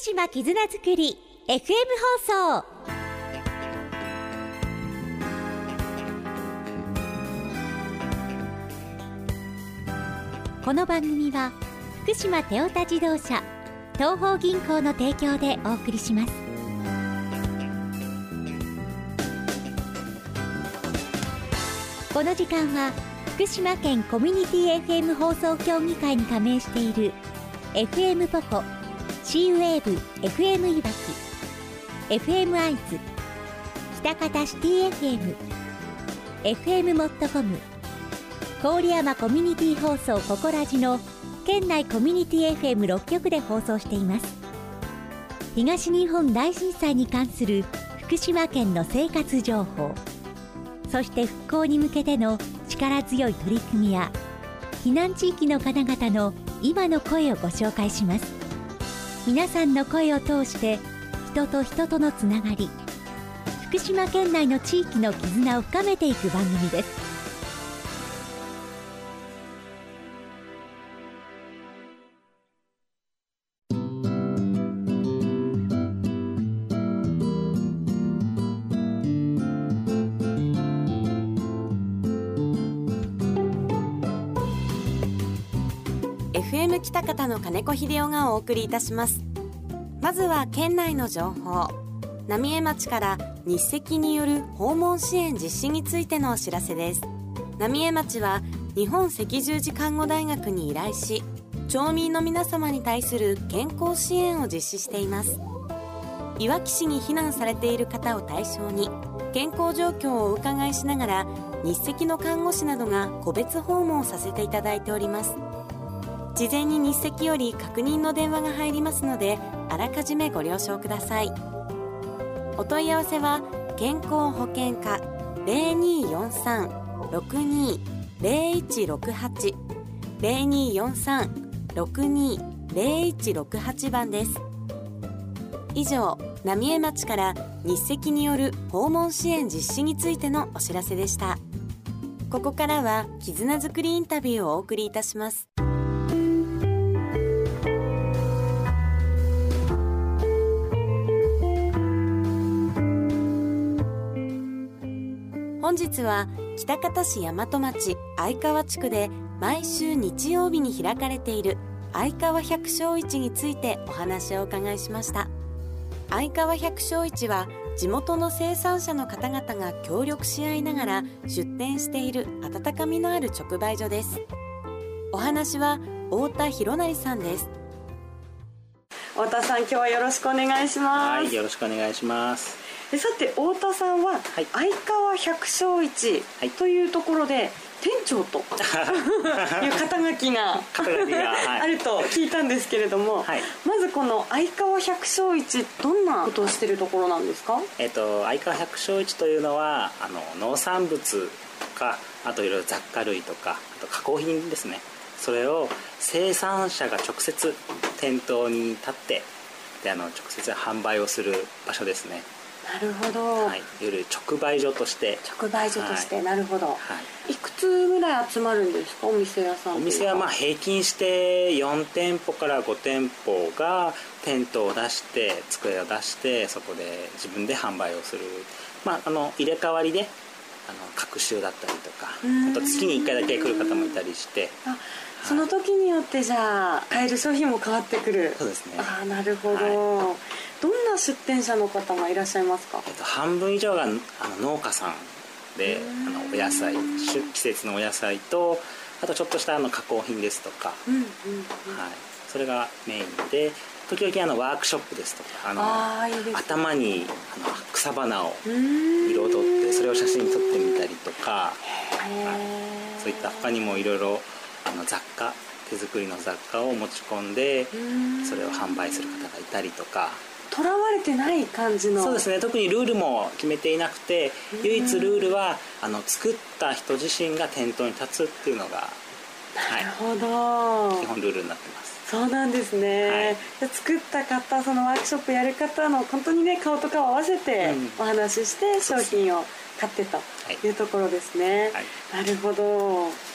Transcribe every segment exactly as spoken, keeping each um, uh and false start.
島絆づくり エフエム 放送。この番組は福島テオタ自動車東邦銀行の提供でお送りします。この時間は福島県コミュニティ エフエム 放送協議会に加盟している エフエム ポコ、シーウェーブ エフエム いわき、エフエム 会津、北方シティ エフエム、エフエム モットコム、郡山コミュニティ放送ココラジの県内コミュニティ エフエムろっ 局で放送しています。東日本大震災に関する福島県の生活情報、そして復興に向けての力強い取り組みや避難地域の方々の今の声をご紹介します。皆さんの声を通して人と人とのつながり、福島県内の地域の絆を深めていく番組です。 エフエム 北方の金子秀夫がお送りいたします。まずは県内の情報。浪江町から日赤による訪問支援実施についてのお知らせです。浪江町は日本赤十字看護大学に依頼し、町民の皆様に対する健康支援を実施しています。いわき市に避難されている方を対象に健康状況をお伺いしながら、日赤の看護師などが個別訪問をさせていただいております。事前に日赤より確認の電話が入りますので、あらかじめご了承ください。お問い合わせは健康保険課 ゼロにーよんさん ろくにー ゼロいちろくはち ゼロにーよんさん ろくにー ゼロいちろくはち 番です。以上、浪江町から日赤による訪問支援実施についてのお知らせでした。ここからは絆づくりインタビューをお送りいたします。本日は北方市大和町相川地区で毎週日曜日に開かれている相川百姓市についてお話をお伺いしました。相川百姓市は地元の生産者の方々が協力し合いながら出店している温かみのある直売所です。お話は太田博成さんです。太田さん、今日はよろしくお願いします。 はい、よろしくお願いします。 でさて、太田さんは、はい、相川百姓市というところで、はい、店長という肩書きがあると聞いたんですけれども、はい、まずこの相川百姓市、どんなことをしているところなんですか？ えっと、相川百姓市というのはあの農産物とか、あといろいろ雑貨類とか、あと加工品ですね、それを生産者が直接店頭に立ってであの直接販売をする場所ですね。 なるほど、 はい、いわゆる直売所として直売所として、はい、なるほど、はい、いくつぐらい集まるんですか、お店屋さん？お店はまあ平均してよん店舗からご店舗がテントを出して机を出して、そこで自分で販売をする、まあ、あの入れ替わりであの隔週だったりとか、あと月にいっかいだけ来る方もいたりして、あ、 その時によってじゃあ買える商品も変わってくる。 そうですね。 あ、なるほど、はい、どんな出店者の方がいらっしゃいますか？ えっと、半分以上があの農家さんで、あのお野菜、季節のお野菜と、あとちょっとしたあの加工品ですとか、うんうんうん、はい、それがメインで、時々あのワークショップですとか、あのあ、いいですね、頭にあの草花を彩ってそれを写真に撮ってみたりとか、はい、そういった他にもいろいろあの雑貨、手作りの雑貨を持ち込んでそれを販売する方がいたりとか。 とらわれてない感じの。 そうですね、特にルールも決めていなくて、唯一ルールはあの作った人自身が店頭に立つっていうのが、 なるほど、 はい、基本ルールになってます。 そうなんですね、はい、作った方、そのワークショップやる方の本当にね、顔と顔を合わせてお話しして商品を買ってというところですね、はい、なるほど。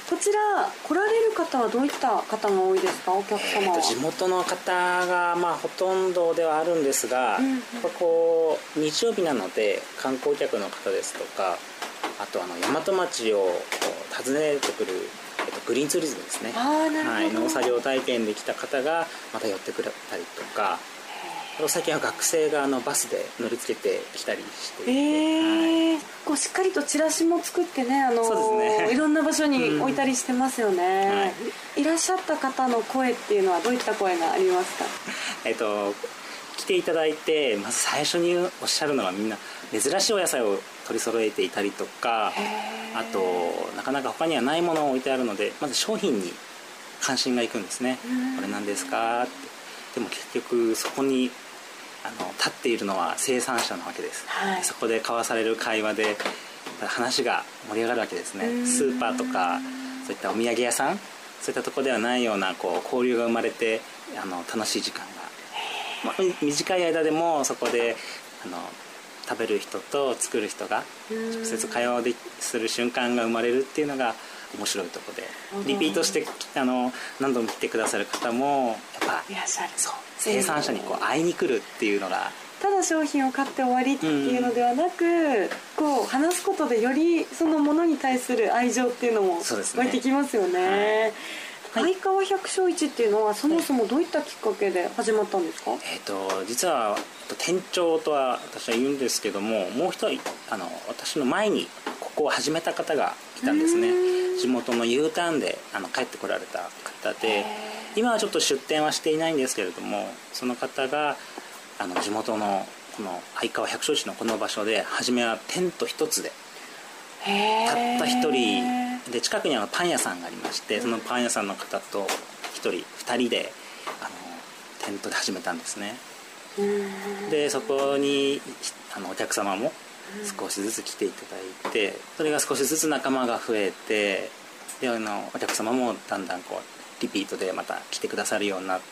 こちら来られる方はどういった方が多いですか、お客様は。 えー、と地元の方がまあほとんどではあるんですが、うんうん、やっぱこう日曜日なので観光客の方ですとか、あとあの大和町を訪ねてくる、えー、とグリーンツーリズムですね。 あ、なるほど。 はい、農作業体験で来た方がまた寄ってくれたりとか、最近は学生があのバスで乗り付けてきたりしていて、 えーはい、 こうしっかりとチラシも作ってね、あのそうですね、 いろんな場所に置いたりしてますよね、うん、はい、いらっしゃった方の声っていうのはどういった声がありますか？ えっと来ていただいてまず最初におっしゃるのは、みんな珍しいお野菜を取り揃えていたりとか、あとなかなか他にはないものを置いてあるので、まず商品に関心がいくんですね。これ何ですかって。でも結局そこにあの立っているのは生産者なわけです、はい、そこで交わされる会話で話が盛り上がるわけですね。スーパーとかそういったお土産屋さん、そういったところではないようなこう交流が生まれて、あの楽しい時間が、まあ、短い間でもそこであの食べる人と作る人が直接会話をする瞬間が生まれるっていうのが面白いところで、リピートしてあの何度も来てくださる方もやっぱいらっしゃる。 そう、生産者にこう会いに来るっていうのが、 ただ商品を買って終わりっていうのではなく、うん、こう話すことでよりそのものに対する愛情っていうのも湧いてきますよね。はい、相川百姓市っていうのはそもそもどういったきっかけで始まったんですか？ えー、と実は店長とは私は言うんですけども、もう一人あの私の前にここを始めた方がいたんですね。地元の U ターンであの帰ってこられた方で、今はちょっと出店はしていないんですけれども、その方があの地元のこの相川百姓市のこの場所で初めはテント一つでたった一人で、近くにはパン屋さんがありまして、そのパン屋さんの方と一人二人であのテントで始めたんですね。でそこにあのお客様も少しずつ来ていただいて、それが少しずつ仲間が増えて、であのお客様もだんだんこうリピートでまた来てくださるようになって、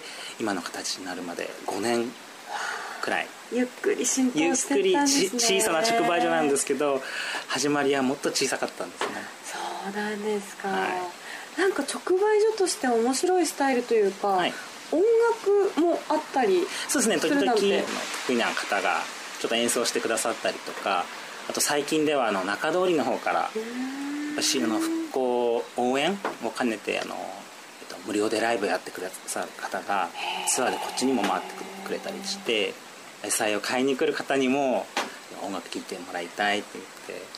今の形になるまでごねんくらいゆっくり浸透してったんですね。 ゆっくり小さな直売所なんですけど、始まりはもっと小さかったんですね。 そうなんですか、 はい、 なんか直売所として面白いスタイルというか、はい、音楽もあったりそうですね、時々の得意な方がちょっと演奏してくださったりとか、あと最近ではあの中通りの方から私の復興応援を兼ねてあの、えっと、無料でライブやってくださる方がツアーでこっちにも回ってくれたりして、野菜を買いに来る方にも音楽聴いてもらいたいって言って。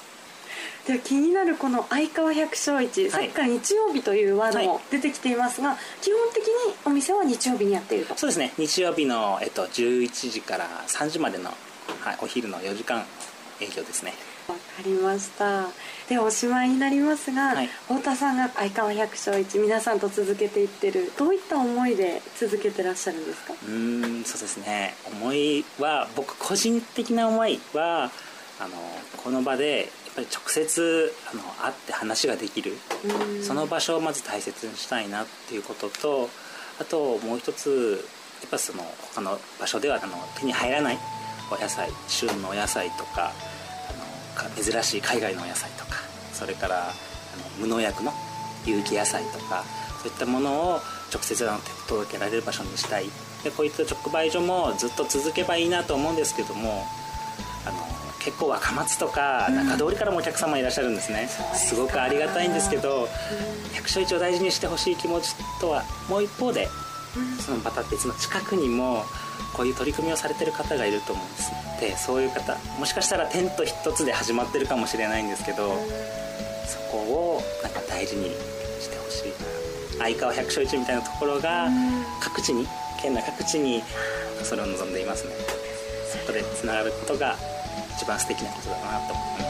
で気になるこの相川百姓市、はい、さっきから日曜日というワードも出てきていますが、はい、基本的にお店は日曜日にやっていると。 そうですね、日曜日の、えっと、じゅういちじからさんじまでの、はい、お昼のよじかん営業ですね。 わかりました。でおしまいになりますが、はい、太田さんが相川百姓市皆さんと続けていってる、どういった思いで続けてらっしゃるんですか？ うーんそうですね、思いは僕個人的な思いはあのこの場でやっぱり直接あの会って話ができる、その場所をまず大切にしたいなっていうことと、あともう一つやっぱその他の場所ではあの手に入らないお野菜、旬のお野菜とか、あの珍しい海外のお野菜とか、それからあの無農薬の有機野菜とか、そういったものを直接あの届けられる場所にしたい。でこういった直売所もずっと続けばいいなと思うんですけども、あの結構若松とか中通りからもお客様いらっしゃるんですね、うん、すごくありがたいんですけど、うん、百姓市を大事にしてほしい気持ちとはもう一方で、うん、そのまた別の近くにもこういう取り組みをされてる方がいると思うんです。でそういう方もしかしたらテント一つで始まってるかもしれないんですけど、うん、そこをなんか大事にしてほしいな。相川百姓市みたいなところが各地に、県内各地にそれを望んでいますね。そこでつながることが一番素敵なことだなと思います。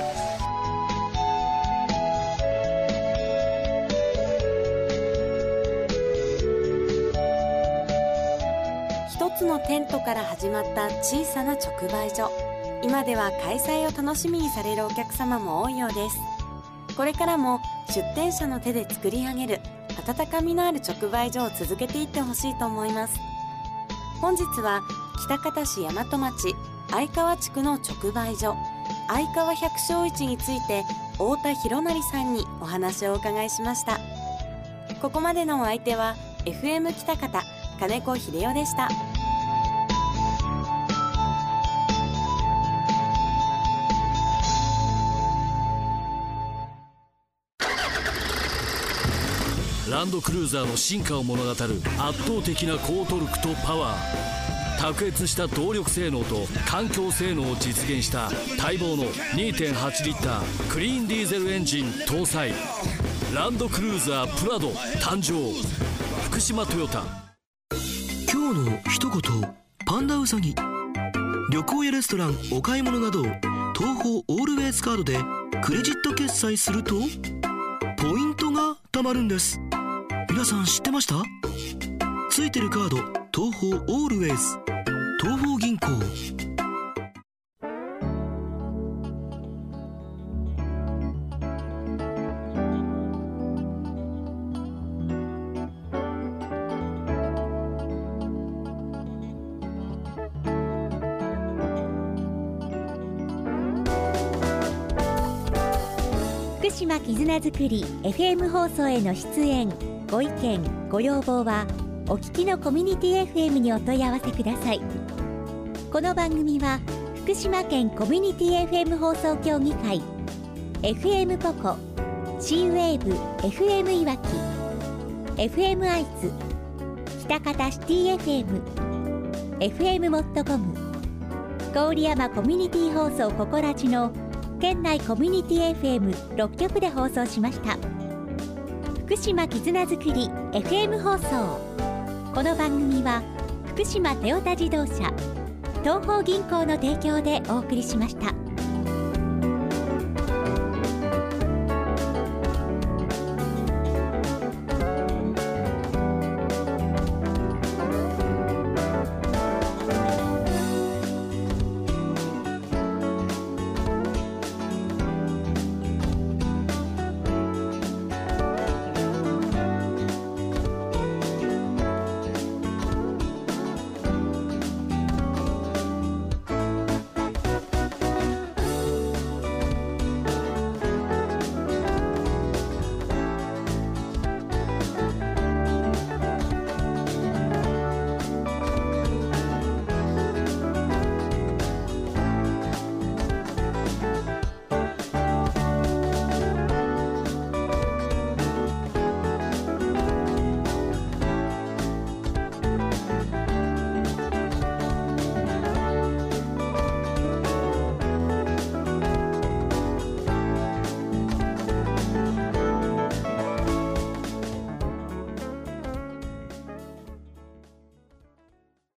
一つのテントから始まった小さな直売所、今では開催を楽しみにされるお客様も多いようです。これからも出店者の手で作り上げる温かみのある直売所を続けていってほしいと思います。本日は喜多方市大和町相川地区の直売所相川百姓市について太田博成さんにお話をお伺いしました。ここまでのお相手は エフエム 北方金子秀夫でした。 ランドクルーザーの進化を物語る圧倒的な高トルクとパワー、卓越した動力性能と環境性能を実現した待望の にてんはち リッタークリーンディーゼルエンジン搭載ランドクルーザープラド誕生。福島トヨタ。 今日の一言パンダウサギ。旅行やレストラン、お買い物など東宝オールウェイズカードでクレジット決済するとポイントが貯まるんです。皆さん知ってました？ついてるカード東宝オールウェイズ、東宝銀行。 福島絆づくり エフエム 放送への出演、ご意見ご要望はお聞きのコミュニティ エフエム にお問い合わせください。この番組は福島県コミュニティ エフエム 放送協議会、 エフエム ポコ、 C ウェーブ エフエム いわき、 エフエム 愛知、北方シティ エフエム、 エフエム モットコム、郡山コミュニティ放送ココラジの県内コミュニティ エフエムろっきょくで放送しました。福島絆づくり エフエム 放送。この番組は福島トヨタ自動車、東邦銀行の提供でお送りしました。